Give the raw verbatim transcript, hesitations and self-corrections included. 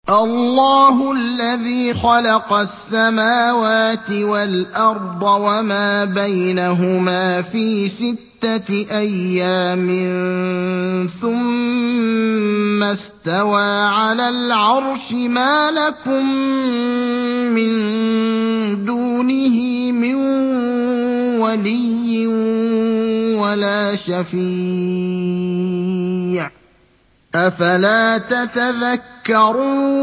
اللَّهُ الَّذِي خَلَقَ السَّمَاوَاتِ وَالْأَرْضَ وَمَا بَيْنَهُمَا فِي سِتَّةِ أَيَّامٍ ثُمَّ اسْتَوَىٰ عَلَى الْعَرْشِ ۖ مَا لَكُم مِّن دُونِهِ مِن وَلِيٍّ وَلَا شَفِيعٍ ۚ أَفَلَا تَتَذَكَّرُونَ